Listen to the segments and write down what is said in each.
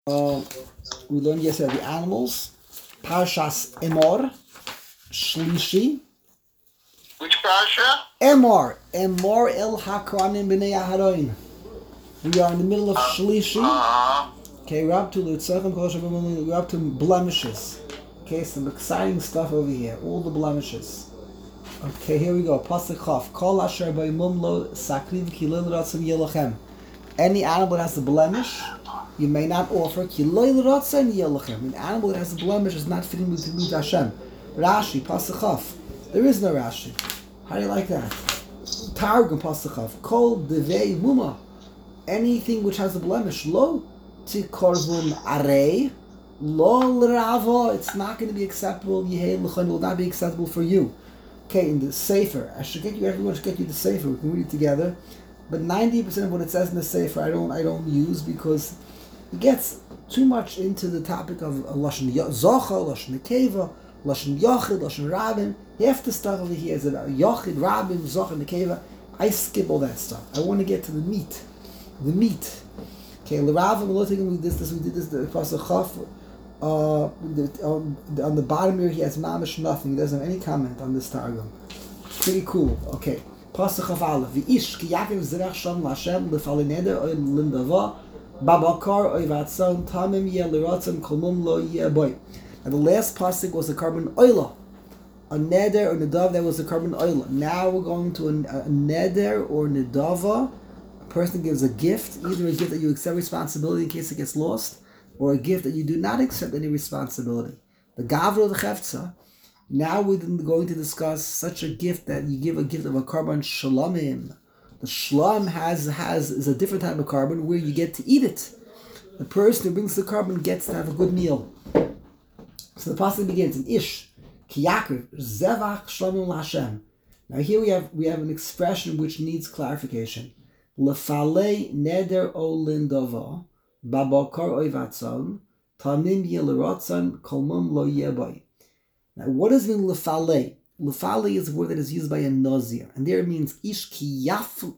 Uh, we learned yesterday the animals. Parshas Emor, Shlishi. Which parasha? Emor El Hakohanim B'nei Aharon. We are in the middle of Shlishi. Okay, we're up to we're up to blemishes. Okay, some exciting stuff over here. All the blemishes. Okay, here we go. Pasuk Chaf. Kol asher b'imum lo sakriv ki lo l'ratzon yelachem. Any animal that has a blemish, you may not offer ki lo l'ratzon yelachem. An animal that has a blemish is not fitting with Hashem. Rashi, Pasuk Chaf. There is no Rashi. How do you like that? Targum Pasuk Chaf. Kol devei muma. Anything which has a blemish, lo tikorvun arei, lo l'ravo. It's not going to be acceptable. Yehei l'chon will not be acceptable for you. Okay, in the Sefer, everyone should get you the Sefer. We can read it together. But 90% of what it says in the Sefer, I don't use because it gets too much into the topic of Lashon Zocha, Lashon Nekeva, Lashon Yochid, Lashon Rabin. Half the stuff over here is about Yochid, Rabin, Zocha, Nekeva. I skip all that stuff. I want to get to the meat. The meat. Okay, L'Ravim, we did this, the Pasuk Chaf. On the bottom here, he has mamish nothing. He doesn't have any comment on this targum. Pretty cool. Okay. Pasuk of Aleph. V'ish ki Yaakov zerach sham l'Hashem l'falei neder oy l'indava babakar oy vatzon tamim yeh l'ratzon kolmum lo yeh boy. And the last pasuk was a carbon oila. A neder or nedav that was a carbon oila. Now we're going to a neder or nedava. A person gives a gift, either a gift that you accept responsibility in case it gets lost, or a gift that you do not accept any responsibility. The Gavro the Chefza. Now we're going to discuss such a gift that you give a gift of a carbon shalomim. The shalom is a different type of carbon where you get to eat it. The person who brings the carbon gets to have a good meal. So the passage begins in Ish Ki Yaakov zevach shalomim l'Hashem. Now here we have an expression which needs clarification. Lefalei neder o lindova. Babakar oivatzon, tamim yeleratzon, kolmum lo yeboy. Now, what does it mean lefale? Lefale is a word that is used by a nazir, and there it means ishki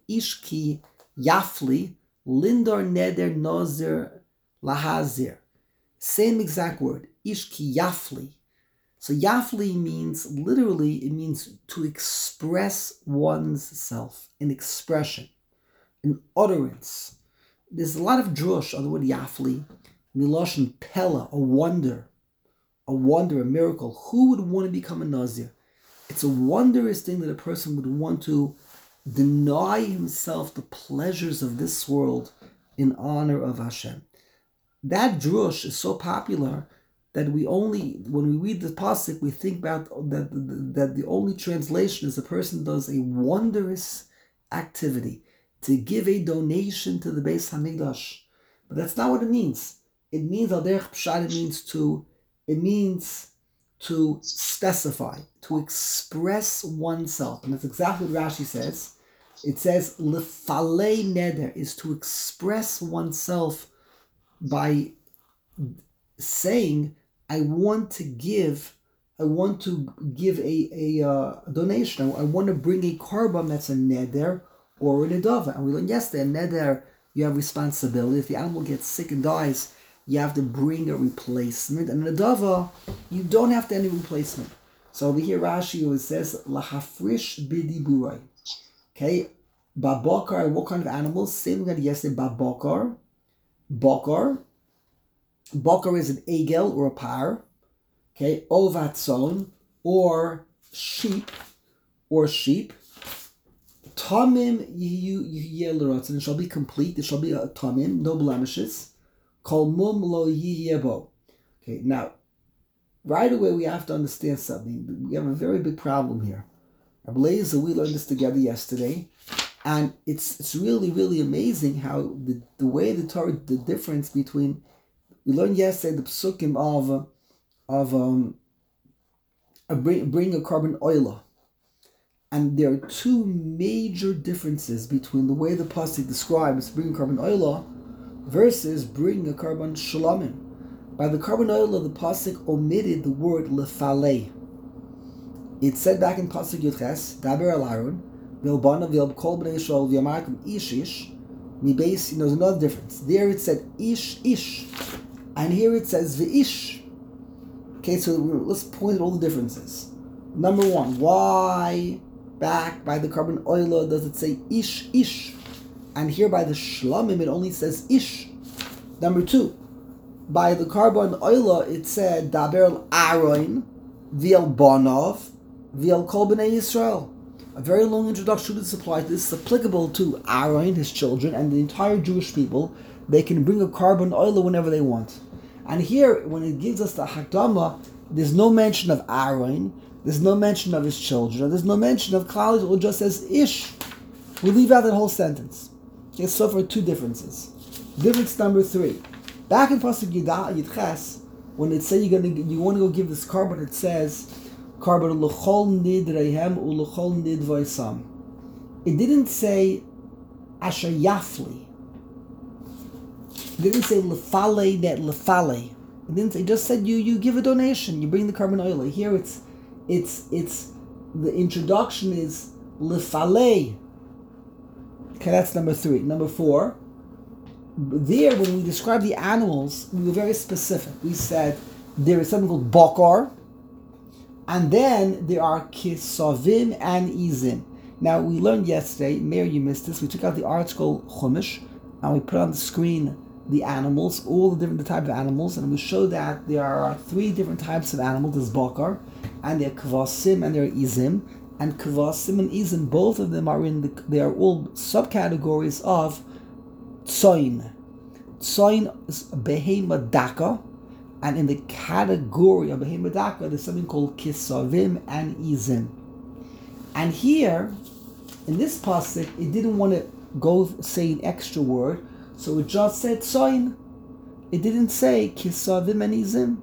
yafli, lindor neder nazir lahazir. Same exact word, ishki yafli. So yafli means, literally, it means to express one's self, an expression, an utterance. There's a lot of drush on the word yafli, miloshin pella, a wonder, a miracle. Who would want to become a nazir? It's a wondrous thing that a person would want to deny himself the pleasures of this world in honor of Hashem. That drush is so popular that when we read the pasuk, we think about that the only translation is a person does a wondrous activity, to give a donation to the Beis Hamikdash. But that's not what it means. It means al derech pshat, it means to specify, to express oneself. And that's exactly what Rashi says. It says lefalei neder is to express oneself by saying, I want to give a donation. I want to bring a korban that's a neder or a nedava. And we learned yesterday, a neder, you have responsibility. If the animal gets sick and dies, you have to bring a replacement. And a nedava, you don't have to any replacement. So over here, Rashi always says, lahafrish bidiburai. Okay, babakar, what kind of animals? Same we had yesterday, babakar. Bakar. Bakar is an egel or a par. Okay, ovatzon, or sheep. Tamim yeh, and it shall be complete. It shall be a tamim, no blemishes. Kol mum lo yebo. Okay, now, right away we have to understand something. We have a very big problem here. We learned this together yesterday, and it's really, really amazing how the way the Torah, the difference between, we learned yesterday the psukim of bring a carbon oila. And there are two major differences between the way the pasuk describes bring a carbon oila versus bring a carbon shalomim. By the carbon oila, the pasuk omitted the word lefalei. It said back in pasuk Yudches, daber al Aaron, v'elbana v'el kol bnei Yisrael v'yamarkum ish mi base. There's another difference. There it said ish. And here it says V'ish. Okay, so let's point at all the differences. Number one, why back by the carbon oila does it say ish, ish? And here by the shlamim it only says ish. Number two, by the carbon oila it said daber al aroin, v'el bonov, v'el kol b'nei Yisrael. A very long introduction to this applies. This is applicable to Aaron, his children, and the entire Jewish people. They can bring a carbon oila whenever they want. And here, when it gives us the Hakdama, there's no mention of Aaron, there's no mention of his children, there's no mention of Klal Yisrael, it just says Ish. We leave out that whole sentence. Okay, so far two differences. Difference number three. Back in Pasuk Yitches, when it says you want to go give this carbon, it says carbon l'chol nidreihem u'l'chol nidvaisam. It didn't say asher yafli. It didn't say lefale net lefale. It didn't say. It just said you give a donation. You bring the carbon oil. Here it's the introduction is lefale. Okay, that's number three. Number four. There, when we describe the animals, we were very specific. We said there is something called bakar, and then there are kisavim and izim. Now we learned yesterday. Mary, you missed this. We took out the article Chumash and we put on the screen the animals, all the different types of animals, and we showed that there are three different types of animals. There's bakar, and there are kvasim, and there are izim. And kvasim and izim, both of them are they are all subcategories of tzoin. Tzoin is behema daka, and in the category of behema daka, there's something called kisavim and izim. And here, in this pasuk, it didn't want to go say an extra word, so it just said tzoin. It didn't say kisavim and izim.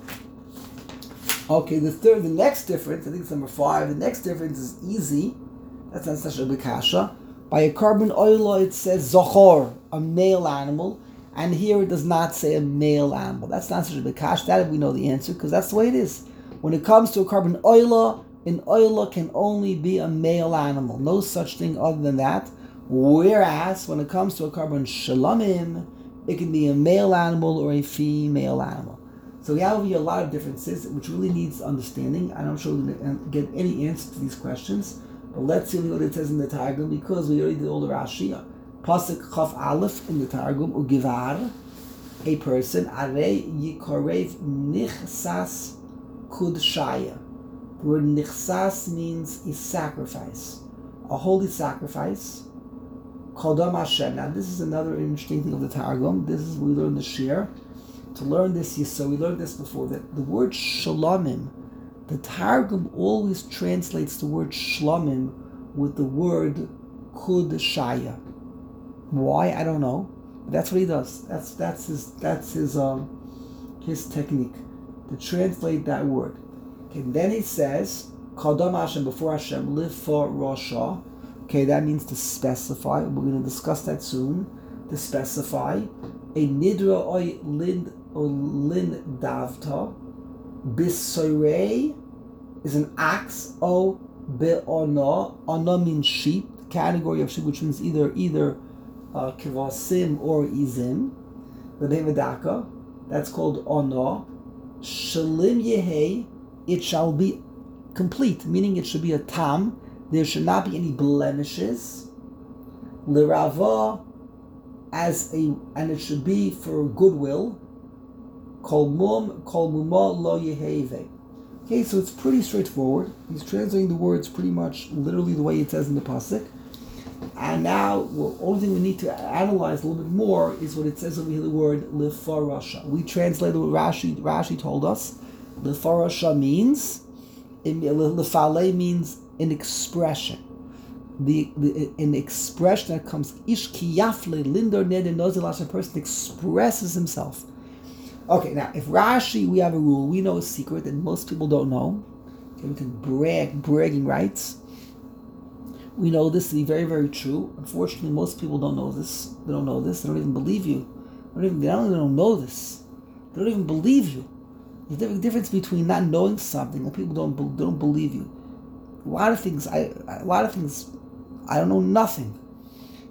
Okay, the next difference, I think it's number 5. The next difference is easy. That's not such a bekasha. By a carbon oil, it says zochor, a male animal, and here it does not say a male animal. That's not such a bekasha. That we know the answer because that's the way it is. When it comes to a carbon oil, an oil can only be a male animal. No such thing other than that. Whereas when it comes to a carbon shalamim, it can be a male animal or a female animal. So we have here a lot of differences, which really needs understanding. I'm not sure we're going to get any answer to these questions. But let's see what it says in the Targum, because we already did all the Rashi. Pasuk Chaf Aleph in the Targum, Ugivar, a person, Are Yikorev Nichsas Kudshaya. The word Nichsas means a sacrifice, a holy sacrifice. Kodam Hashem. Now this is another interesting thing of the Targum. This is we learned the Shir. To learn this, so we learned this before, that the word Shalomim, the Targum always translates the word Shlomim with the word Kudshaya. Why? I don't know. But that's what he does. That's his technique to translate that word. Okay, then he says Kodam Hashem, before Hashem, live for Rasha. Okay, that means to specify. We're going to discuss that soon. To specify a nidra oy lind or lin davta. Bisoirei is an axe. O be'ona. Ona means sheep. The category of sheep, which means either kivasim or izim. The be'vedaka. That's called ona. Shalim yehei. It shall be complete, meaning it should be a tam. There should not be any blemishes. L'rava, and it should be for goodwill. Kol muma lo yeheve. Okay, so it's pretty straightforward. He's translating the words pretty much literally the way it says in the pasuk. And now, the only thing we need to analyze a little bit more is what it says over here, the word lefarasha. We translated what Rashi told us. Lefarasha means, lefale means an expression. An expression that comes ish kiyafle lindor ned and nozilash, a person expresses himself. Okay, now if Rashi, we have a rule, we know a secret that most people don't know. Okay, we can bragging rights. We know this to be very, very true. Unfortunately, most people don't know this. They don't know this. They don't even believe you. They don't know this. They don't even believe you. There's a difference between not knowing something and people don't believe you. A lot of things, I don't know nothing.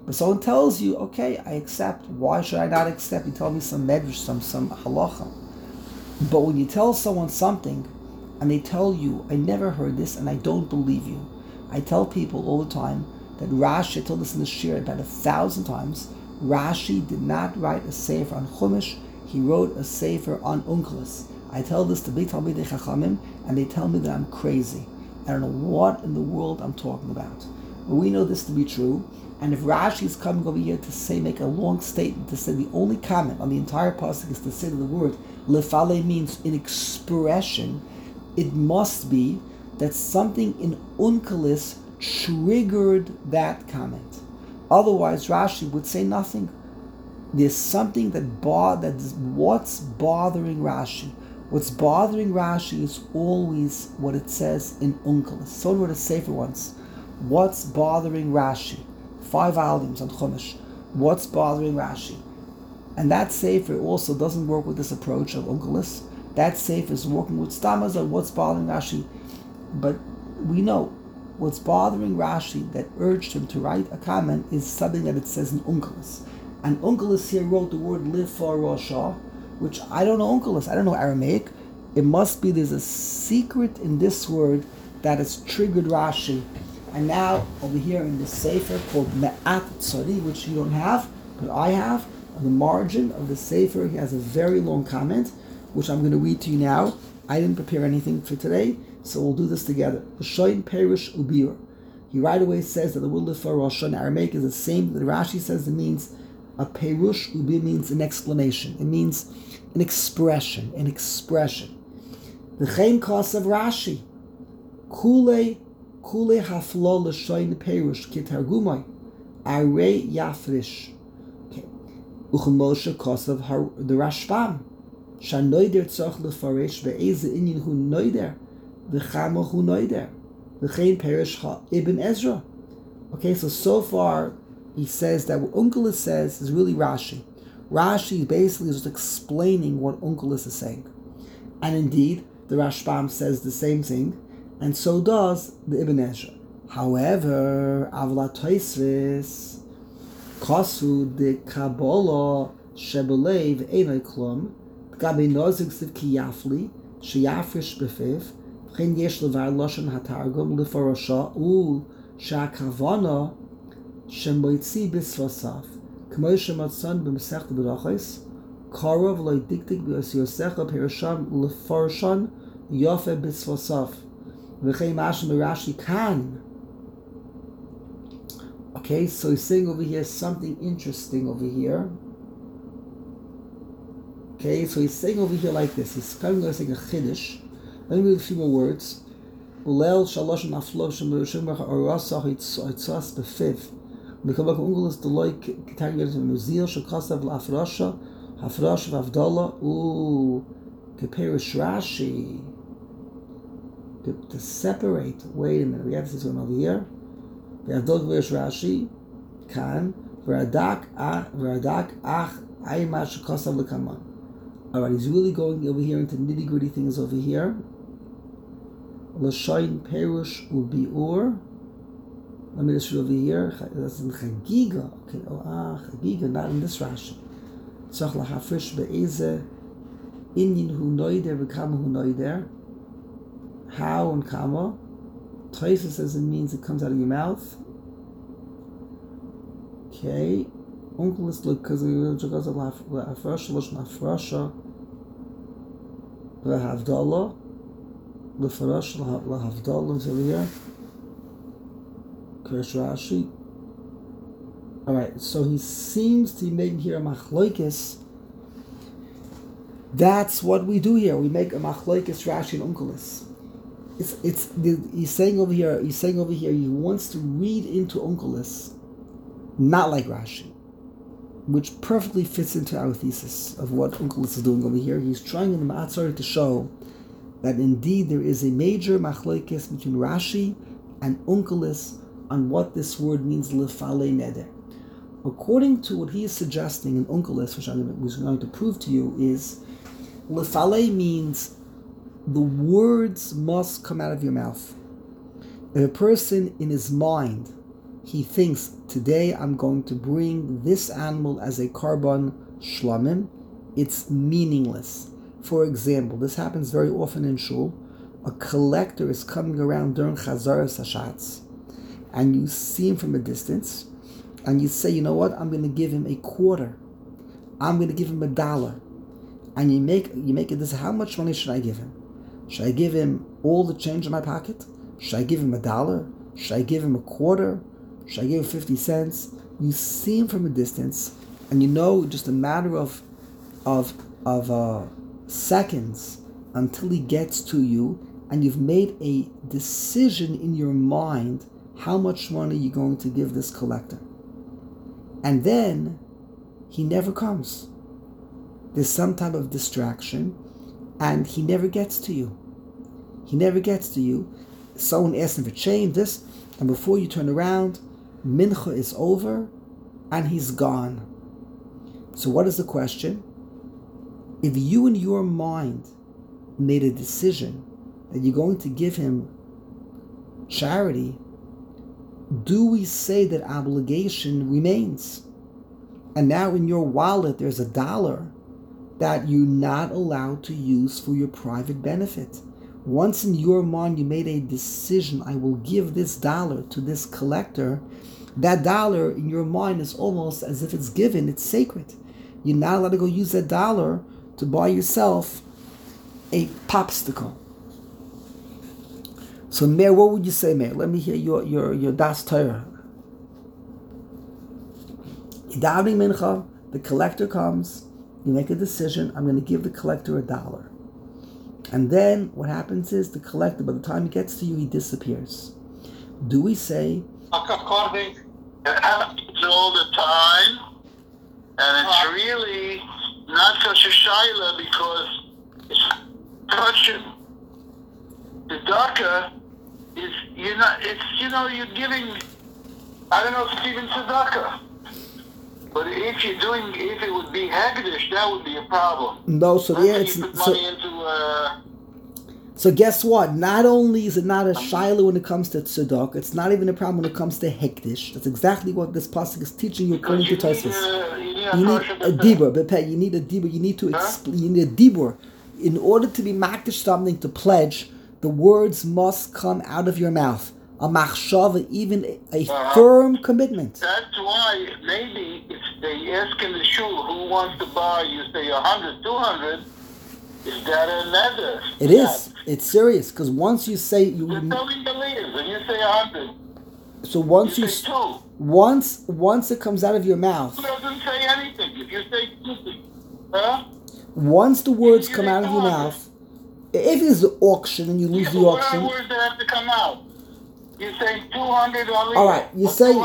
But someone tells you, okay, I accept. Why should I not accept? You tell me some medrash, some halacha. But when you tell someone something, and they tell you, I never heard this, and I don't believe you. I tell people all the time that Rashi, I told this in the shir about 1,000 times, Rashi did not write a sefer on Chumash, he wrote a sefer on Onkelos. I tell this to big Talmidei Chachamim, and they tell me that I'm crazy. I don't know what in the world I'm talking about. But we know this to be true, and if Rashi is coming over here to say, make a long statement, to say the only comment on the entire pasuk is to say that the word lefale means in expression, it must be that something in Onkelos triggered that comment. Otherwise, Rashi would say nothing. There's something what's bothering Rashi. What's bothering Rashi is always what it says in Onkelos. Someone wrote a sefer once. What's bothering Rashi? 5 volumes on Chumash. What's bothering Rashi? And that sefer also doesn't work with this approach of Onkelos. That sefer is working with stamas on what's bothering Rashi. But we know what's bothering Rashi that urged him to write a comment is something that it says in Onkelos. And Onkelos here wrote the word lifarosha, which I don't know Onkelos, I don't know Aramaic. It must be there's a secret in this word that has triggered Rashi. And now over here in this sefer called Me'at Tzari, which you don't have, but I have, on the margin of the sefer, he has a very long comment, which I'm going to read to you now. I didn't prepare anything for today, so we'll do this together. L'shoin Perish Ubir. He right away says that the word Lifarosha in Aramaic is the same that Rashi says it means a Perush Ubir means an explanation. It means an expression, The Chaim Kos of Rashi. Kule haflo l'shoin Perush kitargumai. Are yafrish. Okay. Uchemoshe Kos of the Rashbam. Shanoider tzach lefaresh ve'eze inyan hu noider v'chama hu noider v'chein perish ha Ibn Ezra. Okay, so far he says that what Onkelos says is really Rashi. Rashi basically is just explaining what Onkelos is saying, and indeed the Rashbam says the same thing, and so does the Ibn Ezra. However, Avla Tosfos Kasu de Kabbalah Shebelev Einay Klum. Gabi nozik siv ki yafli, sheyafrish befiv, v'chein yesh levar loshen hatargum lifarosha sha'kavana shemoitzi bisvasav, k'moy shematzon b'mesech berachos, karov loy diktik b'yos yosecha perisham lifaroshan yofe bisvasav, v'chein mashem b'rashi kan. Okay, so he's saying over here something interesting over here. Okay, so he's saying over here like this. He's kind of saying a chiddush. Let me read a few more words. Ulel shalosh naflo shemurashimach orasach itzas befiv. Mikabak ungulas deloy kitagir to muzil shakasav la'afrasha hafrash v'avdala keperish Rashi. To separate. Wait a minute. We have this one over here. V'avdol keperish Rashi kan v'radak ach ayma shakasav lekaman. Alright, he's really going over here into nitty-gritty things over here. L'shoin Perush Ubiur. Let me just read over here. That's in Chagiga. Okay, Chagiga, not in this Rashi. Tzach lahafrish be'eze inyin hu noider v'kama hu noider. How and kama. Tosfos says it means it comes out of your mouth. Okay. Onkelos look because of la'afrasha l'shnafrasha v'havdala l'farasha l'havdala until here. Krish Rashi. All right, so he seems to be making here a machloikis. That's what we do here. We make a machloikis Rashi and Onkelos. He's saying over here. He wants to read into Onkelos, not like Rashi, which perfectly fits into our thesis of what Onkelos is doing over here. He's trying in the Ma'atzar to show that indeed there is a major machloikis between Rashi and Onkelos on what this word means, lefale neder. According to what he is suggesting in Onkelos, which I'm going to prove to you, is lefale means the words must come out of your mouth. If a person in his mind he thinks, today I'm going to bring this animal as a korban shlamim, it's meaningless. For example, this happens very often in shul. A collector is coming around during Chazaras Hashatz, and you see him from a distance, and you say, you know what, I'm going to give him a quarter. I'm going to give him $1. And you make it this, how much money should I give him? Should I give him all the change in my pocket? Should I give him $1? Should I give him a quarter? Should I give him 50 cents? You see him from a distance, and you know just a matter of seconds until he gets to you, and you've made a decision in your mind how much money you're going to give this collector. And then he never comes. There's some type of distraction, and he never gets to you. He never gets to you. Someone asks him for change, this, and before you turn around, mincha is over, and he's gone. So what is the question? If you in your mind made a decision that you're going to give him charity, do we say that obligation remains? And now in your wallet there's $1 that you're not allowed to use for your private benefit. Once in your mind you made a decision, I will give this $1 to this collector, that $1 in your mind is almost as if it's given, it's sacred. You're not allowed to go use that $1 to buy yourself a popsicle. So Meir, what would you say, Meir? Let me hear your Das Torah. Davening mincha, the collector comes, you make a decision, I'm going to give the collector $1. And then what happens is the collector, by the time he gets to you, he disappears. Do we say, According, it happens all the time, and it's really not such a shaila because it's touching. The tzedakah is, you're giving, I don't know if it's even tzedakah. But if it would be hagdish, that would be a problem. No, so yeah, it's money into. So guess what? Not only is it not a shaila when it comes to tzedakah, it's not even a problem when it comes to hektish. That's exactly what this pasuk is teaching you according to Tosfos. You need a dibur, you need a dibur. You need to explain. You need a dibur. In order to be makdish something, to pledge, the words must come out of your mouth. A machshava, even a firm commitment. That's why maybe if they ask in the shul who wants to buy, you say 100, 200. Is that a nether? It is. It's serious because once you say you. You're telling the leaders, and you say 100. So once you say 2. Once it comes out of your mouth. It doesn't say anything. If you say 2, huh? Once the words come out of your mouth, if it's an auction and you lose the auction. What are words that have to come out? You say 200 or all right. You're saying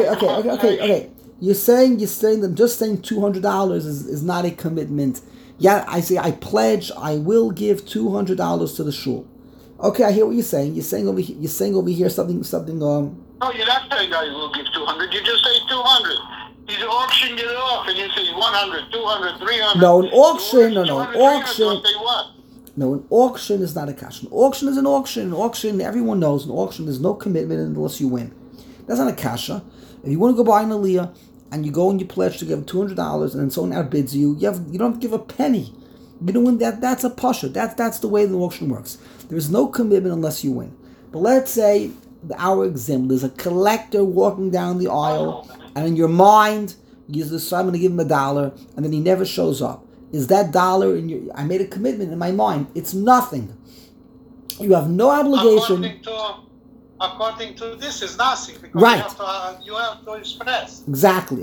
okay. You're saying that just saying $200 is not a commitment. Yeah, I say I pledge. I will give $200 to the shul. Okay, I hear what you're saying. You're saying over here something. No, you're not saying I will give 200. You just say 200. You auction it off, and you say 100, 200, 300. No, an auction. No, an auction. Say what? No, an auction is not a cash. An auction is an auction. An auction, everyone knows, an auction, there's no commitment unless you win. That's not a kasha. If you want to go buy an aliyah, and you go and you pledge to give $200, and then someone outbids you, you don't have to give a penny. You don't win that. That's a pasha. That's the way the auction works. There's no commitment unless you win. But let's say our example, there's a collector walking down the aisle, and in your mind, you decide I'm going to give him $1, and then he never shows up. Is that $1 in your? I made a commitment in my mind. It's nothing. You have no obligation. According to this, is nothing because right. You have to express. Exactly.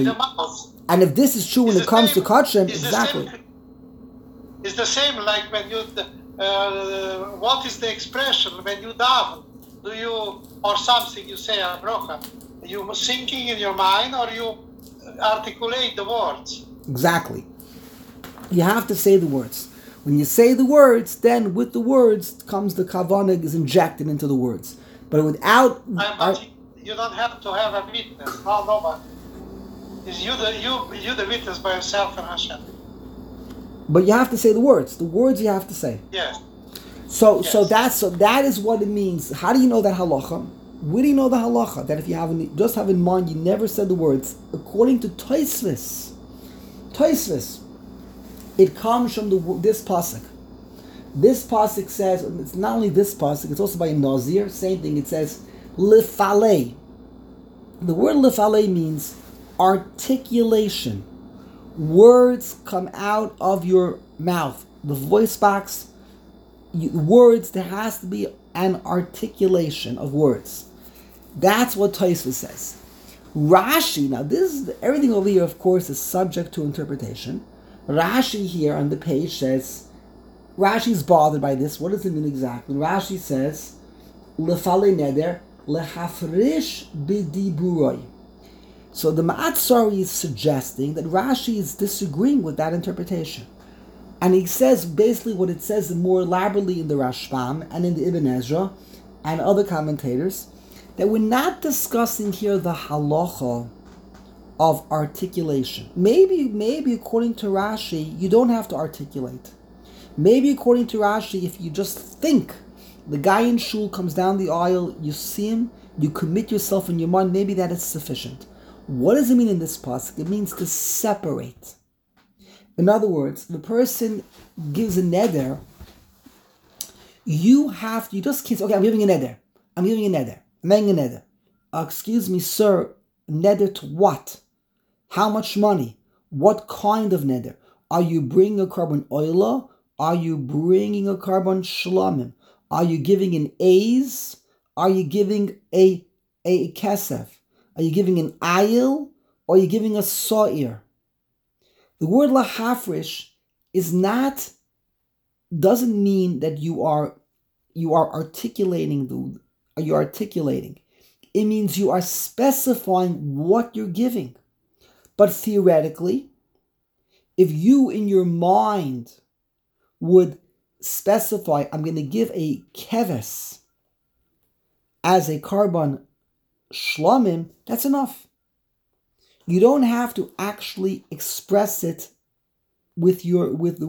And if this is true when it comes to kachim, exactly. It's the same like when you. What is the expression when you daven? Do you or something you say a brocha? You thinking in your mind or you articulate the words? Exactly. You have to say the words. When you say the words, then with the words comes the kavanah is injected into the words. But without, you don't have to have a witness. No, but it's you the witness by yourself and Hashem. But you have to say the words. The words you have to say. Yes. So that is what it means. How do you know that halacha? Where do you know the halacha? That if you just have in mind, you never said the words. According to Tosfos, it comes from this pasuk. This pasuk says, it's not only this pasuk, it's also by Nazir, same thing, it says, lifalei. The word lifalei means articulation. Words come out of your mouth. The voice box, words, there has to be an articulation of words. That's what Tosfos says. Rashi, now everything over here, of course, is subject to interpretation. Rashi here on the page says, Rashi's bothered by this. What does it mean exactly? Rashi says, lefale neder lehafrish b'diburoi. So the Ma'atzari is suggesting that Rashi is disagreeing with that interpretation. And he says basically what it says more elaborately in the Rashbam and in the Ibn Ezra and other commentators, that we're not discussing here the halacha of articulation. Maybe according to Rashi, you don't have to articulate. Maybe according to Rashi, if you just think, the guy in shul comes down the aisle, you see him, you commit yourself in your mind, maybe that is sufficient. What does it mean in this pasuk? It means to separate. In other words, the person gives a neder, you just can't say, okay, I'm giving a neder. I'm making a neder. Excuse me, sir, neder to what? How much money? What kind of neder? Are you bringing a carbon oila? Are you bringing a carbon shlamim? Are you giving an aiz? Are you giving a kesef? Are you giving an ayil? Or are you giving a sa'ir? The word lahafrish doesn't mean that you are articulating. It means you are specifying what you're giving. But theoretically, if you in your mind would specify, I'm going to give a keves as a carbon shlamim, that's enough. You don't have to actually express it with your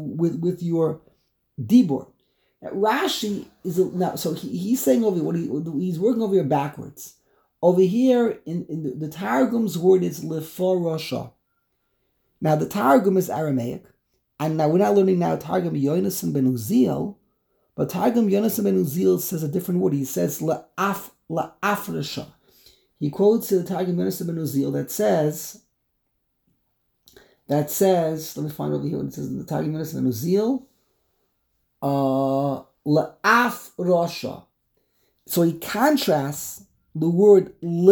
dibur. Now, Rashi is now, so he's saying over here, he's working over here backwards. Over here in the Targum's word is leforosha. Now the Targum is Aramaic, and now we're not learning now Targum Yonasan ben Uziel, but Targum Yonasan ben Uziel says a different word. He says la'afresha. He quotes the Targum Yonasan ben Uziel that says, let me find over here what it says in the Targum Yonasan ben Uziel, la'afresha. So he contrasts the word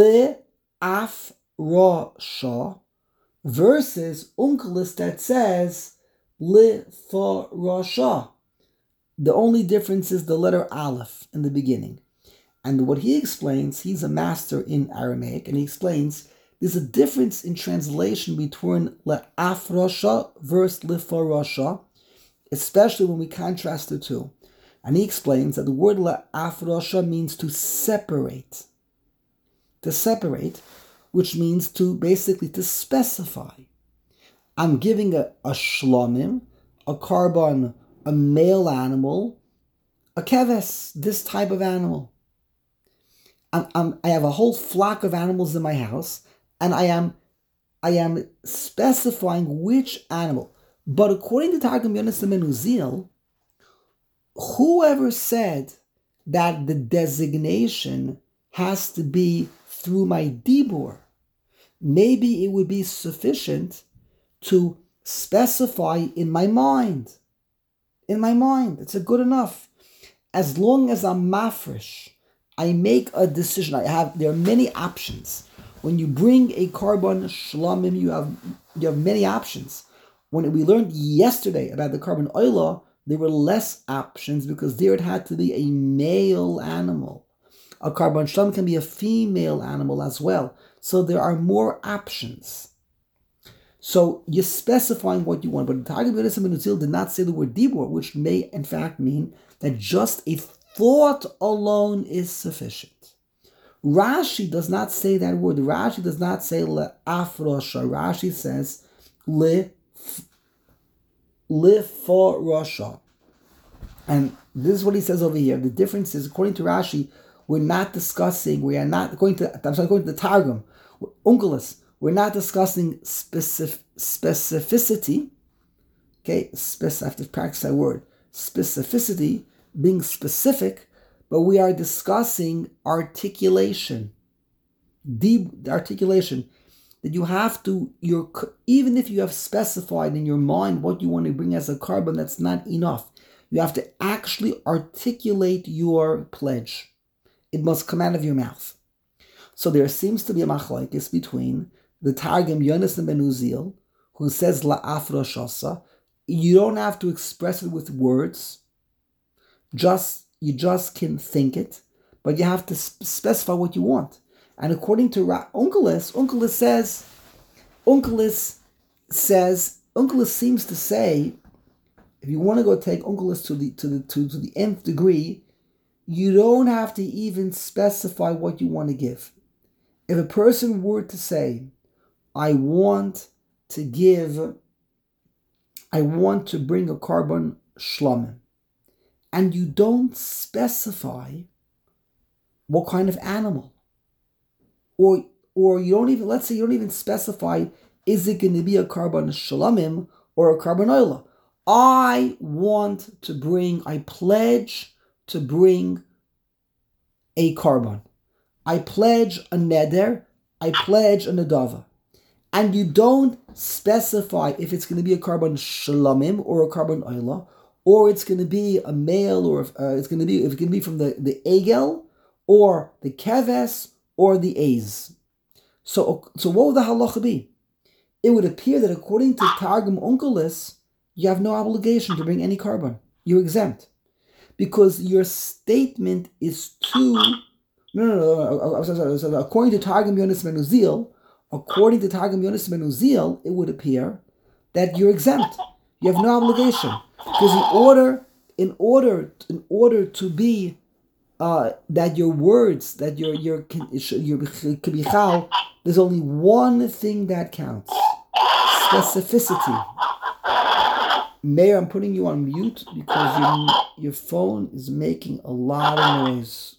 le'afresha versus Onkelos that says le'farasha. The only difference is the letter aleph in the beginning. And what he explains, he's a master in Aramaic, and he explains there's a difference in translation between le'afrasha versus le'farasha, especially when we contrast the two. And he explains that the word le'afrasha means to separate. To separate, which means to basically to specify. I'm giving a shlamim, a carbon, a male animal, a keves, this type of animal. I have a whole flock of animals in my house, and I am specifying which animal. But according to Targum Yonasan ben Uziel, whoever said that the designation has to be through my dibur, maybe it would be sufficient to specify in my mind. In my mind, it's a good enough. As long as I'm mafresh, I make a decision. There are many options. When you bring a carbon shlamim, you have many options. When we learned yesterday about the carbon oila, there were less options because there it had to be a male animal. A carbon shlamim can be a female animal as well. So there are more options. So you're specifying what you want. But the Targum Yonasan ben Uziel did not say the word dibur, which may in fact mean that just a thought alone is sufficient. Rashi does not say that word. Rashi does not say le'afrosha. Rashi says le'forosha. And this is what he says over here. The difference is, according to Rashi, we're not discussing, we are not going to the Targum, Onkelos, we're not discussing specificity. Okay, I have to practice that word. Specificity, being specific, but we are discussing articulation. Deep articulation. That you have to, even if you have specified in your mind what you want to bring as a carbon, that's not enough. You have to actually articulate your pledge. It must come out of your mouth. So there seems to be a machlokes between the Targum Yonasan ben Uziel, who says la'af rosh hasa. You don't have to express it with words. You just can think it, but you have to specify what you want. And according to Onkelos seems to say, if you want to go take Onkelos to the nth degree, you don't have to even specify what you want to give. If a person were to say, I want to bring a carbon shlamim, and you don't specify what kind of animal, or you don't even, let's say you don't even specify, is it going to be a carbon shlamim or a carbon oila? I pledge to bring a carbon. I pledge a neder, I pledge a nedava. And you don't specify if it's going to be a carbon shlamim or a carbon oila, or it's going to be a male, or if it's going to be from the egel, or the keves, or the ez. So what would the halacha be? It would appear that according to Targum Onkelos, you have no obligation to bring any carbon. You're exempt. Because your statement is too... No. According to Targum Yonasan ben Uziel, it would appear that you're exempt. You have no obligation. Because in order to be that your words, that your kibichal, there's only one thing that counts: specificity. Mayor, I'm putting you on mute because your phone is making a lot of noise.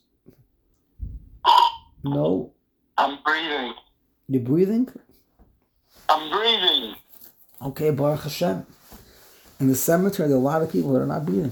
No. I'm breathing. You're breathing? I'm breathing. Okay, Baruch Hashem. In the cemetery, there are a lot of people that are not breathing.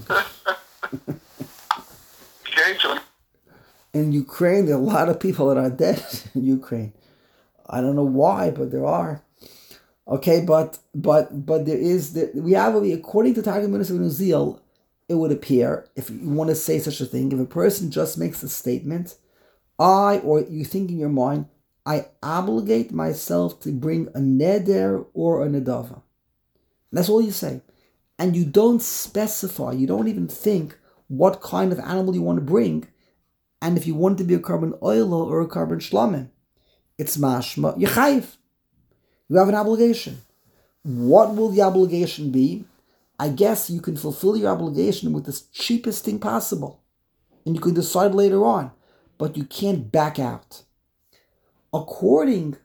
Okay, so in Ukraine, there are a lot of people that are dead in Ukraine. I don't know why, but there are. Okay, but there is, according to Targum Yonasan ben Uziel, it would appear, if you want to say such a thing, if a person just makes a statement, or you think in your mind, I obligate myself to bring a neder or a nedava. That's all you say. And you don't specify, you don't even think what kind of animal you want to bring, and if you want to be a carbon oil or a carbon shlamim. It's mashma, yechayiv. You have an obligation. What will the obligation be? I guess you can fulfill your obligation with the cheapest thing possible. And you can decide later on. But you can't back out. According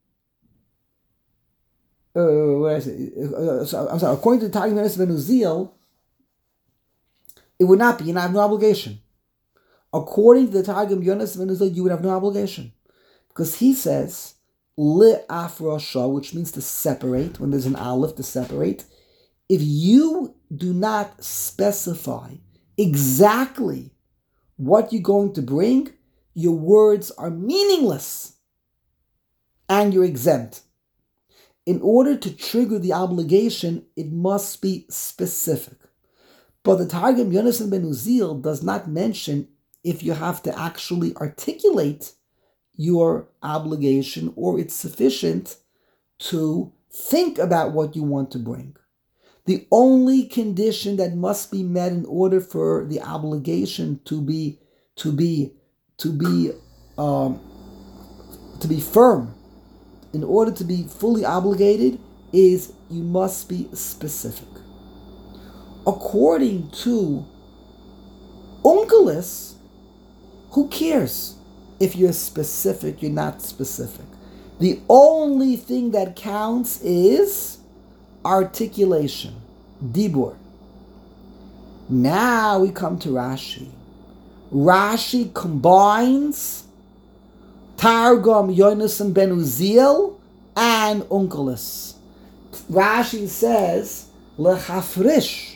according to Targum Yonasan ben Uziel, it would not be, and I have no obligation. According to the Targum Yonasan ben Uziel, you would have no obligation. Because he says, li'af rasha, which means to separate, when there's an aleph, to separate. If you do not specify exactly what you're going to bring, your words are meaningless and you're exempt. In order to trigger the obligation, it must be specific. But the Targum Yonasan ben Uziel does not mention if you have to actually articulate your obligation or it's sufficient to think about what you want to bring. The only condition that must be met in order for the obligation to be firm, in order to be fully obligated, is you must be specific. According to Onkelos, who cares if you're specific, you're not specific? The only thing that counts is articulation, dibur. Now we come to Rashi. Rashi combines Targum Yonasan ben Uziel and Onkelos. Rashi says lehafrish.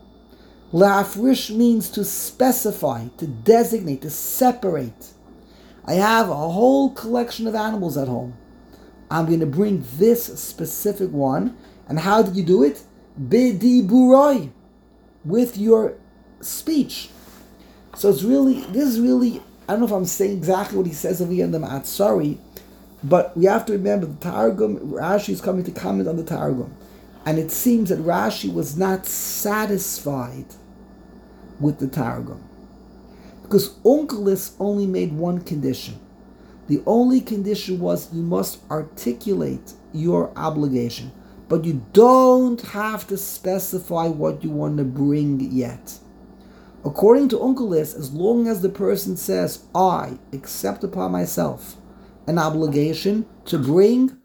Lehafrish means to specify, to designate, to separate. I have a whole collection of animals at home. I'm going to bring this specific one. And how did you do it? Bidiburoi, with your speech. So this is really, I don't know if I'm saying exactly what he says over here in the Ma'atzari, but we have to remember the Targum, Rashi is coming to comment on the Targum. And it seems that Rashi was not satisfied with the Targum. Because Onkelos only made one condition. The only condition was you must articulate your obligation. But you don't have to specify what you want to bring yet. According to Onkelos, as long as the person says, I accept upon myself an obligation to bring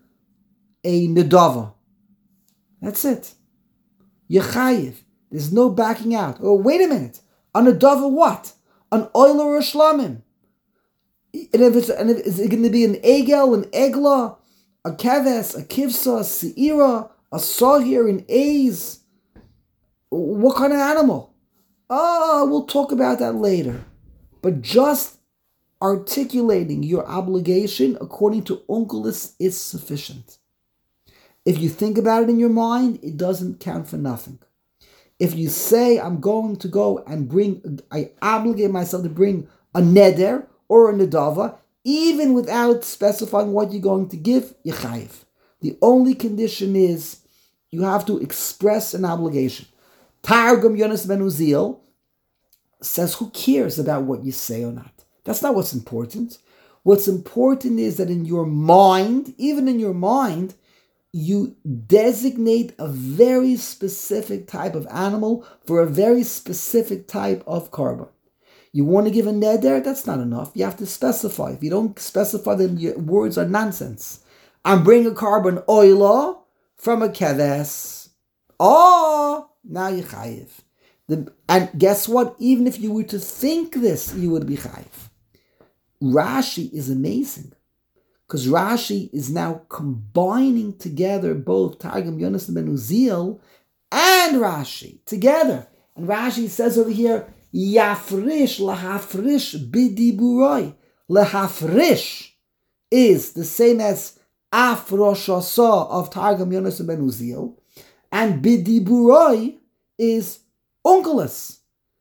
a nedava. That's it. Yechayiv. There's no backing out. Oh, wait a minute. A nedava what? An oil or a shlamim? And if it's going to be an egel, an egla, a keves, a kivsa, a seira, a sahir, an aiz. What kind of animal? Oh, we'll talk about that later. But just articulating your obligation according to Onkelos is sufficient. If you think about it in your mind, it doesn't count for nothing. If you say, I'm going to go and I obligate myself to bring a neder or a nedava, even without specifying what you're going to give, yechayiv. The only condition is you have to express an obligation. Targum Yonasan ben Uziel says, who cares about what you say or not? That's not what's important. What's important is that in your mind, even in your mind, you designate a very specific type of animal for a very specific type of korban. You want to give a neder? That's not enough. You have to specify. If you don't specify, then your words are nonsense. I'm bringing a korban oila from a keves. Oh, now you chayiv. And guess what? Even if you were to think this, you would be chayiv. Rashi is amazing. Because Rashi is now combining together both Targum Yonasan ben Uziel and Rashi together. And Rashi says over here, Yafrish lahafrish bidiburoi. Lahafrish is the same as afroshasa of Targum Yonasan ben Uziel, and bidiburoi is Onkelos.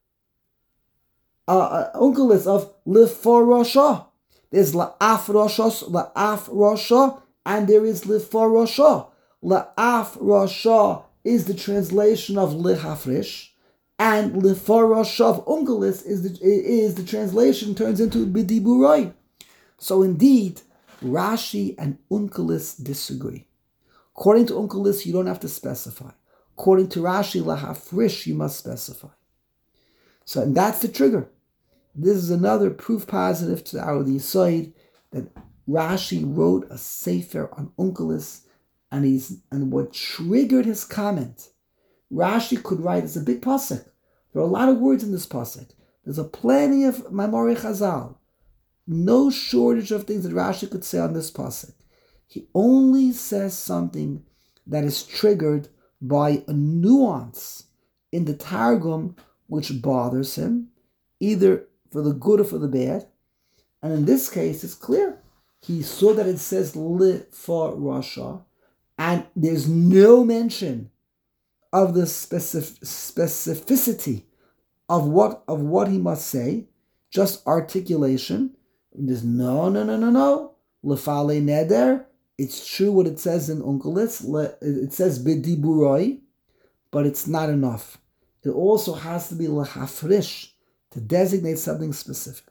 Onkelos of liforosha. There's la'af rosha, and there is liforosha. La'af rosha is the translation of lihafrish, and liforosha of Onkelos is the translation turns into bidiburoi. So indeed, Rashi and Onkelos disagree. According to Onkelos, you don't have to specify. According to Rashi, lahafrish, you must specify. So, and that's the trigger. This is another proof positive to our Yesod that Rashi wrote a sefer on Onkelos, and what triggered his comment. Rashi could write, it's a big pasuk. There are a lot of words in this pasuk. There's a plenty of Mamorei Chazal. No shortage of things that Rashi could say on this pasuk. He only says something that is triggered by a nuance in the Targum which bothers him, either for the good or for the bad. And in this case, it's clear. He saw that it says li for Rasha, and there's no mention of the specificity of what he must say, just articulation. There's no. Lefale neder. It's true what it says in Onkelos. It says bidiburoi, but it's not enough. It also has to be lehafrish, to designate something specific.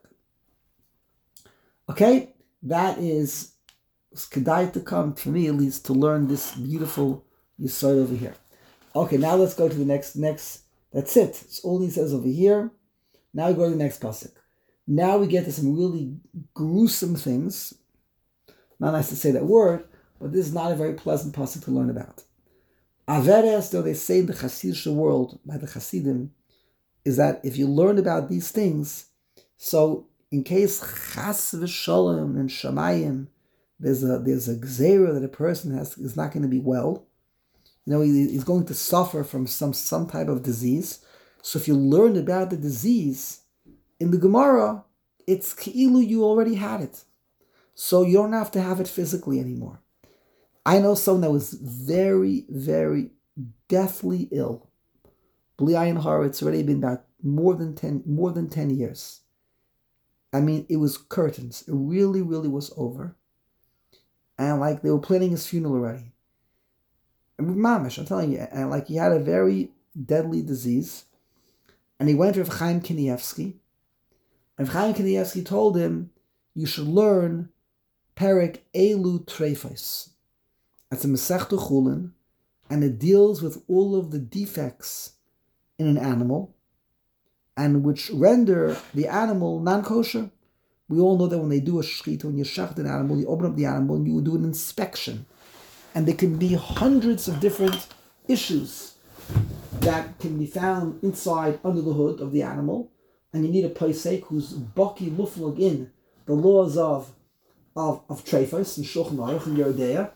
Okay, that is kedai to come, for me at least, to learn this beautiful yesod over here. Okay, now let's go to the next. That's it. It's all he says over here. Now we go to the next pasuk. Now we get to some really gruesome things. Not nice to say that word, but this is not a very pleasant pasuk to learn about. Averes, though they say in the Hasidic world, by the Hasidim, is that if you learn about these things, So in case chas v'sholem and shamayim, there's a gzeira that a person is not going to be well. He's going to suffer from some type of disease. So if you learn about the disease in the Gemara, it's ki'ilu you already had it. So you don't have to have it physically anymore. I know someone that was very, very deathly ill. Bli ayin hara, it's already been about more than 10 years. I mean, it was curtains. It really, really was over. And they were planning his funeral already. And mamish, I'm telling you, and he had a very deadly disease. And he went to Rav Chaim Kanievsky. And Rav Chaim Kanievsky told him, you should learn Perek Elu Treifos. That's a Masechta Chulin, and it deals with all of the defects in an animal, and which render the animal non-kosher. We all know that when they do a shechita, when you shecht an animal, you open up the animal and you do an inspection. And there can be hundreds of different issues that can be found inside, under the hood of the animal. And you need a paisek who's baki muflug in the laws of treifos and Shulchan Aruch and Yerodea.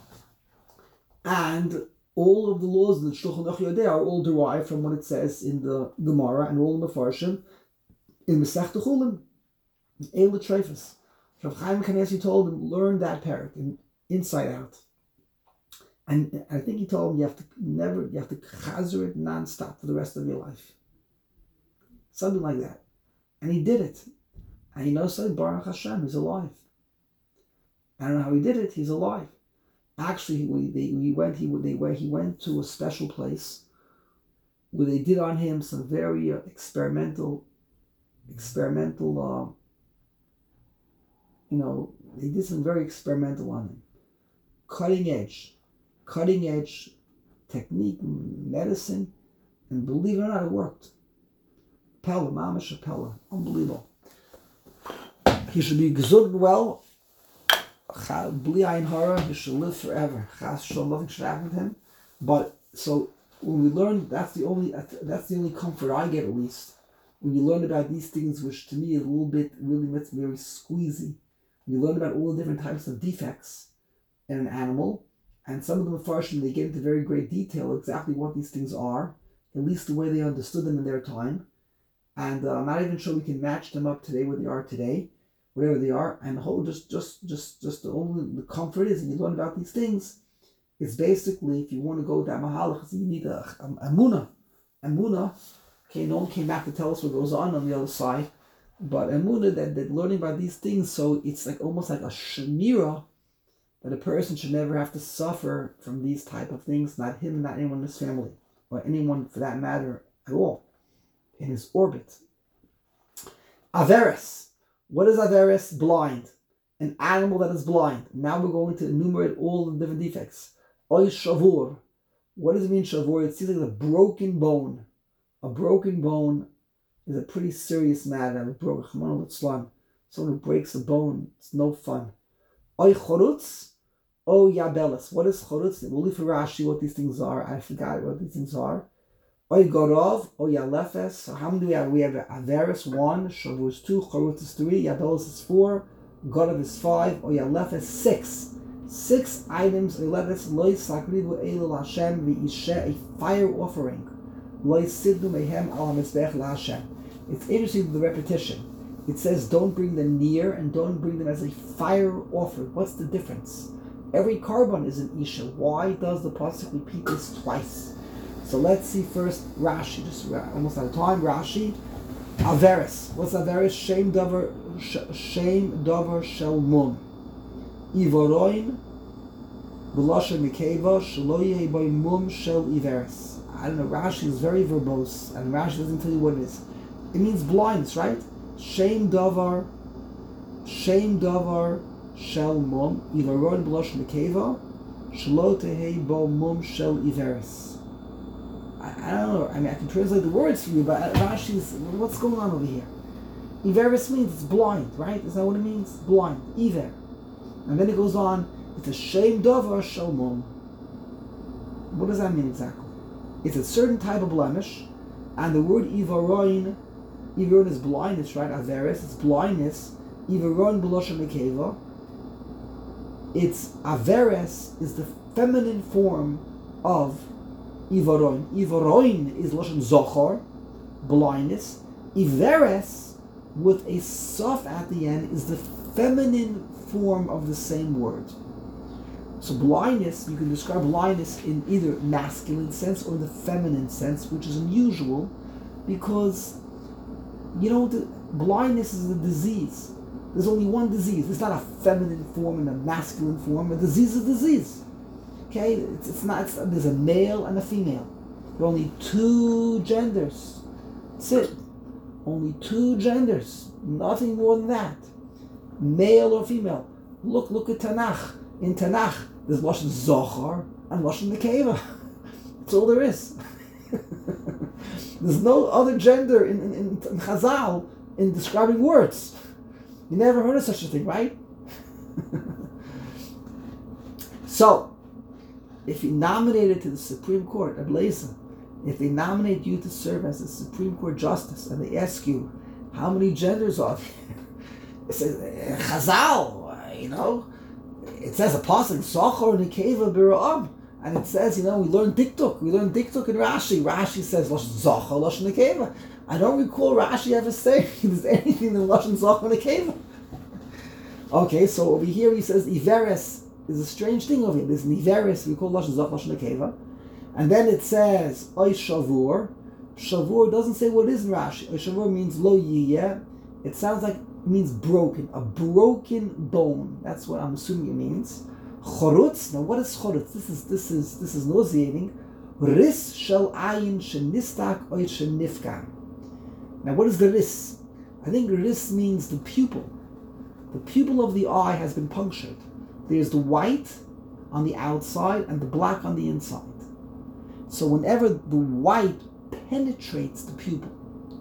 And all of the laws of the Shulchan Aruch Yerodea are all derived from what it says in the Gemara and all in the Farshim in Masechta Chulin. Eila Treifos. Rav Chaim Kanievsky told him, learn that parak inside out. And I think he told him you have to chazer it non-stop for the rest of your life. Something like that. And he did it. And he knows that Baruch Hashem, he's alive. I don't know how he did it, he's alive. Actually, he went to a special place where they did on him some very experimental, they did some very experimental on him. Cutting edge technique, medicine, and believe it or not, it worked. Pella, mamash Pella, unbelievable. He should be gesund and well. Bli ayin hara, he should live forever. Chas shalom, nothing should happen to him. But so when we learn, that's the only comfort I get, at least. When you learn about these things, which to me is a little bit really makes me very squeezy. When you learn about all the different types of defects in an animal, and some of them Farshim, they get into very great detail exactly what these things are, at least the way they understood them in their time. And I'm not even sure we can match them up today where they are today, whatever they are. And the whole just the comfort is, and you learn about these things. It's basically, if you want to go down mahalach, you need a emunah. Okay, no one came back to tell us what goes on the other side, but emunah that learning about these things, so it's almost like a shemira that a person should never have to suffer from these type of things, not him, not anyone in his family, or anyone for that matter at all, in his orbit. Averis. What is Averis? Blind. An animal that is blind. Now we're going to enumerate all the different defects. Oy shavur. What does it mean shavur? It seems like a broken bone. A broken bone is a pretty serious matter. Someone who breaks a bone, it's no fun. Oy chorutz. Oh, Yabelis. What is chorutz? We'll leave for Rashi what these things are. I forgot what these things are. Oy Gorov. Oh, Yalefes. So how many do we have? We have Averis 1, Shavur is 2, chorutz is 3, Yabelis is 4, Gorov is 5, Oh, Yalefes 6. 6 items. Yalefes loy sakrivu elul Hashem v'ishe, a fire offering. Loy sidnu mehem al hamizbech laHashem. It's interesting the repetition. It says don't bring them near and don't bring them as a fire offering. What's the difference? Every carbon is an Isha. Why does the pasuk repeat this twice? So let's see first Rashi. Just almost out of time. Rashi. Averis. What's Averis? Shame davar shel mum. Ivoroin. B'lashon mikeva shelo yeh by mum shel iveris. I don't know. Rashi is very verbose, and Rashi doesn't tell you what it is. It means blindness, right? Shame davar shel mum, ivaron b'losh mekeva, shelo tehei bo mum shel iveris. I don't know. I mean, I can translate the words for you, but Rashi's, what's going on over here? Iveris means it's blind, right? Is that what it means? Blind, iver. And then it goes on, it's a shame davar shel mum. What does that mean exactly? It's a certain type of blemish, and the word ivaron Iveron is blindness, right? Averes, it's blindness. Iveron b'loshen nekeva. It's Averes is the feminine form of Ivaroin. Ivaroin is loshen zochor, blindness. Iveres with a sof at the end is the feminine form of the same word. So blindness, you can describe blindness in either masculine sense or the feminine sense, which is unusual because, blindness is a disease. There's only one disease. It's not a feminine form and a masculine form. A disease is a disease. Okay? There's a male and a female. There are only two genders. That's it. Only two genders. Nothing more than that. Male or female. Look at Tanakh. In Tanakh, there's Lashon Zohar and Lashon Nekeva. That's all there is. There's no other gender in Chazal in describing words. You never heard of such a thing, right? So, if you nominated to the Supreme Court, Ablaza, if they nominate you to serve as a Supreme Court Justice and they ask you, how many genders are there? It says, Chazal, it says a pasuk, Zochar Nekeva B'Ra'am, and it says, we learn Diktuk. We learn Diktuk in Rashi. Rashi says, Zochar, Lashon Nekeva. I don't recall Rashi ever saying there's anything in Lashon Zochar Nekeva. Okay, so over here he says, Iveres is a strange thing over here. There's an Iveres, we call Lashon Zochar, Lashon Nekeva. And then it says, Oy Shavur. Shavur doesn't say what it is in Rashi. Oy Shavur means Lo Yiyeh. It sounds like it means broken, a broken bone. That's what I'm assuming it means. Chorutz. Now, what is chorutz? This is nauseating. Ris shel ayin shenistak oy shenifkan. Now, what is the ris? I think ris means the pupil. The pupil of the eye has been punctured. There's the white on the outside and the black on the inside. So whenever the white penetrates the pupil,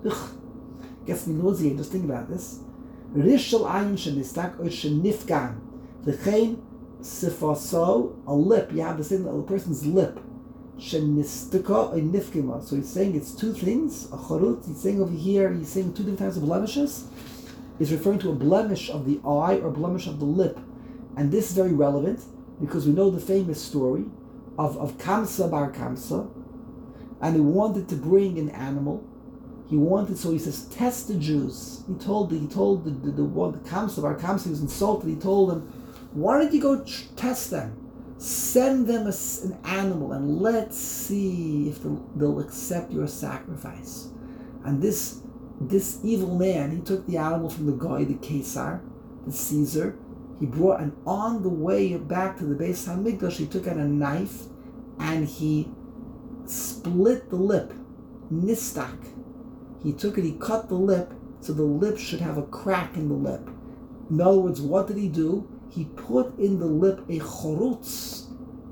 gets me nauseated. Just think about this. Rish shel ayin shenistak or shenifgan. V'chein sifaso, a lip. You have the same, a person's lip. Shenistika or nifkima. So he's saying it's two things. A chorut. He's saying over here. He's saying two different types of blemishes. He's referring to a blemish of the eye or blemish of the lip, and this is very relevant because we know the famous story of Kamsa bar Kamsa, and he wanted to bring an animal. So he says, test the Jews. He told the Kamsa bar Kamsa, he was insulted. He told them, why don't you go test them? Send them an animal and let's see if they'll accept your sacrifice. And this evil man, he took the animal from the guy, the Caesar, the Caesar. He brought, and on the way back to the Beis Hamikdash, he took out a knife and he split the lip, nistak. He took it, he cut the lip, so the lip should have a crack in the lip. In other words, what did he do? He put in the lip a chorutz.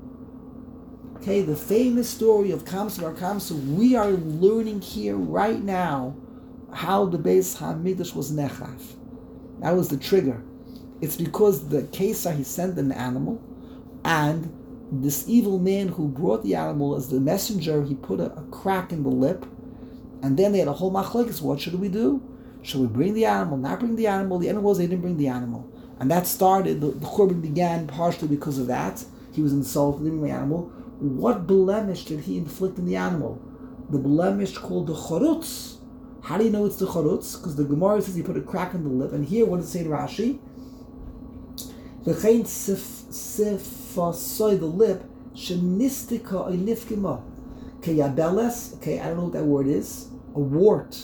Okay, the famous story of Kamsa bar Kamsa, we are learning here right now how the Beis Hamikdash was nechaf. That was the trigger. It's because the Caesar, he sent an animal, and this evil man who brought the animal as the messenger, he put a crack in the lip, and then they had a whole machlokes. What should we do? Should we bring the animal? Not bring the animal? The end was they didn't bring the animal. And that started, the Churban began partially because of that. He was insulted, didn't bring the animal. What blemish did he inflict in the animal? The blemish called the chorutz. How do you know it's the chorutz? Because the Gemara says he put a crack in the lip. And here, what does it say in Rashi? V'chein sifasoy, the lip, shenistika oy nifkima. Keyabeles, okay, I don't know what that word is. A wart.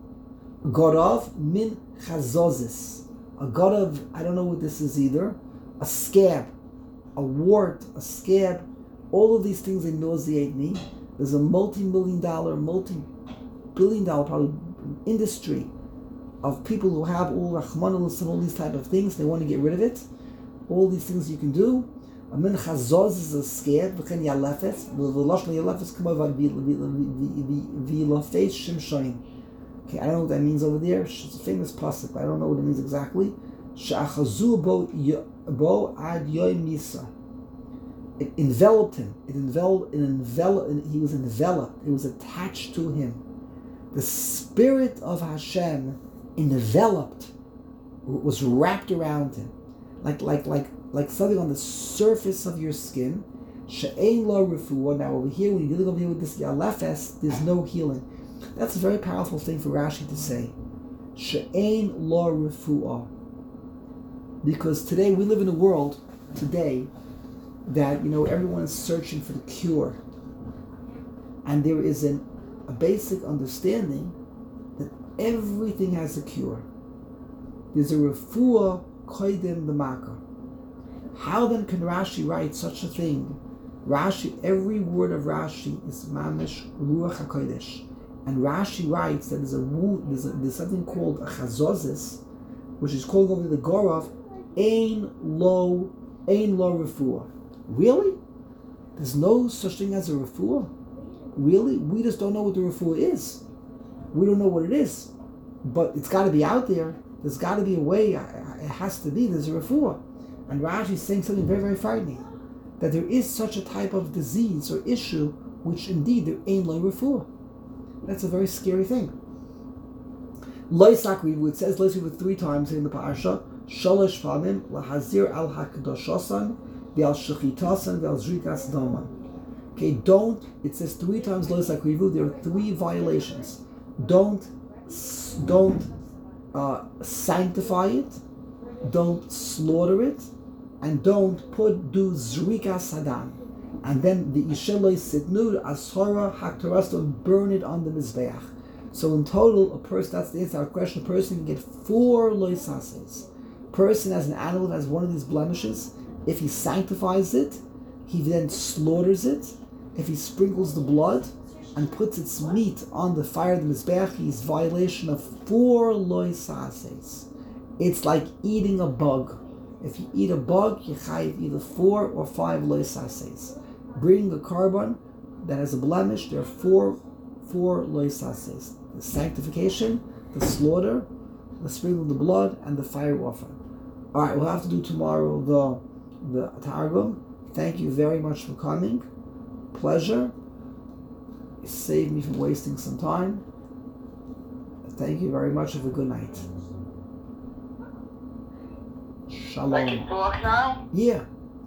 Gorav min chazozis. A gorav, I don't know what this is either. A scab. A wart, a scab. All of these things, they nauseate me. There's a multi-billion dollar probably industry of people who have all Rahmanullah and all these type of things. They want to get rid of it. All these things you can do. A min chazoz is a scab. V'chen yalefes. The lashon yalefes come over v'ilafes shimshoin. Okay, I don't know what that means over there. It's a famous pasuk. I don't know what it means exactly. She'achazu bo ad yoim misa. It enveloped him. He was enveloped. It was attached to him. The spirit of Hashem enveloped, was wrapped around him, like something on the surface of your skin. She'ein lo refuah. Now over here, when you're dealing over here with this yalefes, there's no healing. That's a very powerful thing for Rashi to say. She'ein lo refuah. Because today we live in a world today that everyone is searching for the cure, and there is a basic understanding that everything has a cure. There's a refuah koydem b'maka. How then can Rashi write such a thing? Rashi, every word of Rashi is mamish ruach hakodesh, and Rashi writes that there's something called a chazozis, which is called over the Gorav ein lo refuah. Really? There's no such thing as a refuah? Really? We just don't know what the refuah is. We don't know what it is, but it's got to be out there. There's got to be a way. It has to be. There's a refuah. And Rashi is saying something very, very frightening, that there is such a type of disease or issue which indeed there ain't lo refuah. That's a very scary thing. Lo sakrivu, it says lo sakrivu 3 times in the parsha. Shalosh pamim lahazir al hakdoshosan ve'al shechitasan ve'al zrikas daman. Okay, it says 3 times lo sakrivu. There are 3 violations. Don't sanctify it, don't slaughter it, and don't do zrika sadam. And then the isheloi sitnud ashara haktaras, don't burn it on the mizbeach. So in total, that's the answer to our question. A person can get 4 loisases. Person has an animal that has one of these blemishes. If he sanctifies it, he then slaughters it. If he sprinkles the blood and puts its meat on the fire of the mizbeach, he's violation of 4 loisases. It's like eating a bug. If you eat a bug, you chayiv either 4 or 5 loisases. Bring a carbon that has a blemish, there are 4 loisases. The sanctification, the slaughter, the sprinkle of the blood, and the fire offering. Alright, we'll have to do tomorrow the Targum. Thank you very much for coming. Pleasure. You saved me from wasting some time. Thank you very much. Have a good night. Shalom. I can talk now? Yeah.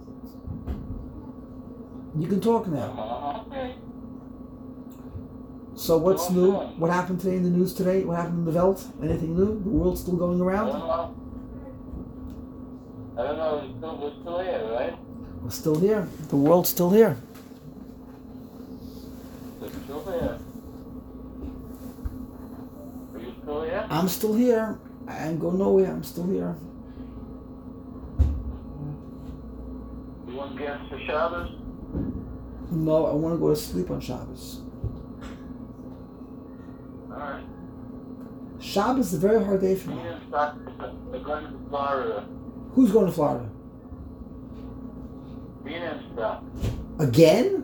You can talk now. Okay. So what's new? What happened today in the news today? What happened in the Welt? Anything new? The world's still going around? I don't know. We're still here, right? We're still here. The world's still here. We're still here. Are you still here? I'm still here. I ain't going nowhere. I'm still here. You want gas for Shabbos? No, I want to go to sleep on Shabbos. Alright. Shabbos is a very hard day for me. We're going to Florida. Who's going to Florida? Me and stuff. Again?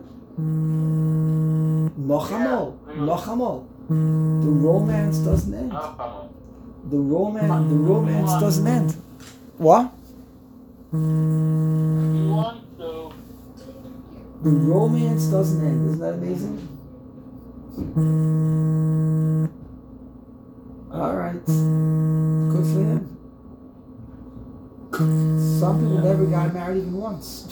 Nochamol. Nochamol. The romance doesn't end. The romance doesn't end. What? You want to? The romance doesn't end. Isn't that amazing? Alright. Good for him. Some people never got married even once.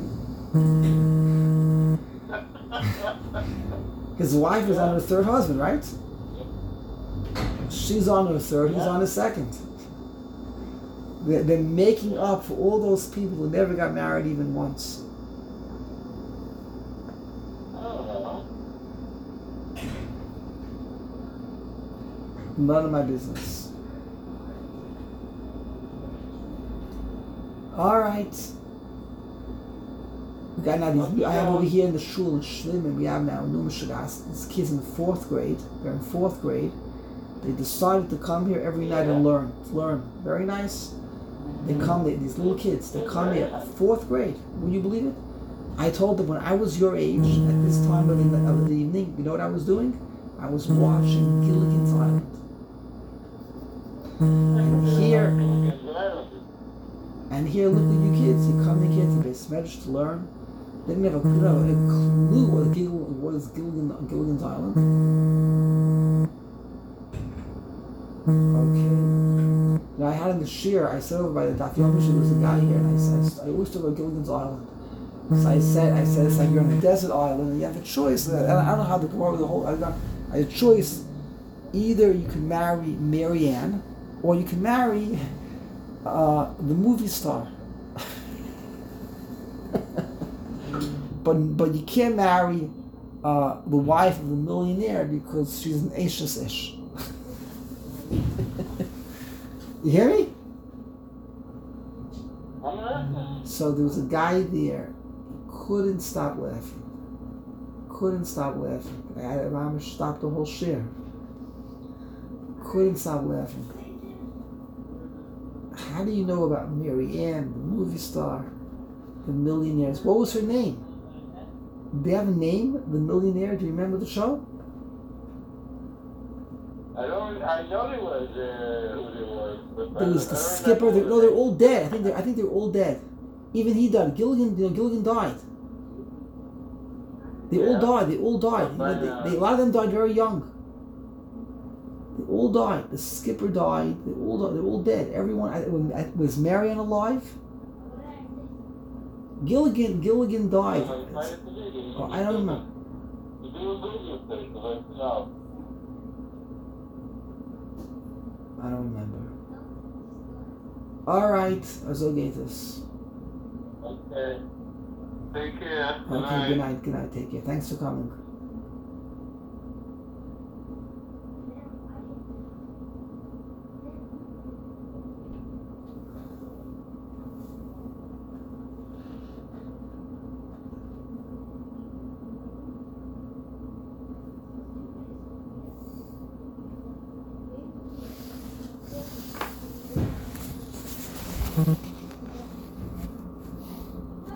His wife is on her 3rd husband, right? She's on her 3rd, he's on his 2nd. They're making up for all those people who never got married even once. None of my business. Alright. We got now these, I have over here in the shul in Shlimin, we have now these kids in 4th grade. They're in 4th grade. They decided to come here every night and learn. Very nice. They come, these little kids, they come here at 4th grade. Will you believe it? I told them when I was your age, at this time of the evening, you know what I was doing? I was watching Gilligan's Island. And here, look at you kids. You come here to be smashed to learn. They didn't have a clue what is Gilligan's Island. Okay. Now I had in the shear, I said over by the Daf Yomi, there was a guy here, and I always talk about Gilligan's Island. So I said, it's like you're on a desert island, and you have a choice. And I don't know how to come over the whole. I had a choice. Either you can marry Marianne, or you can marry the movie star. but you can't marry the wife of the millionaire because she's an Ashes ish. You hear me? So there was a guy there, couldn't stop laughing. I stopped the whole share. Couldn't stop laughing. How do you know about Mary Ann, the movie star, the millionaires? What was her name? Did they have a name, the millionaire? Do you remember the show? I know it was who it was. But There was the skipper. They're all dead. I think they're all dead. Even he died. Gilligan died. They all died. A lot of them died very young. They all died. The skipper died. They're all dead. Everyone. Was Marianne alive? Gilligan died. Oh, I don't know. I don't remember. All right, Azogatus. Okay. Take care. Okay, good night. Take care. Thanks for coming.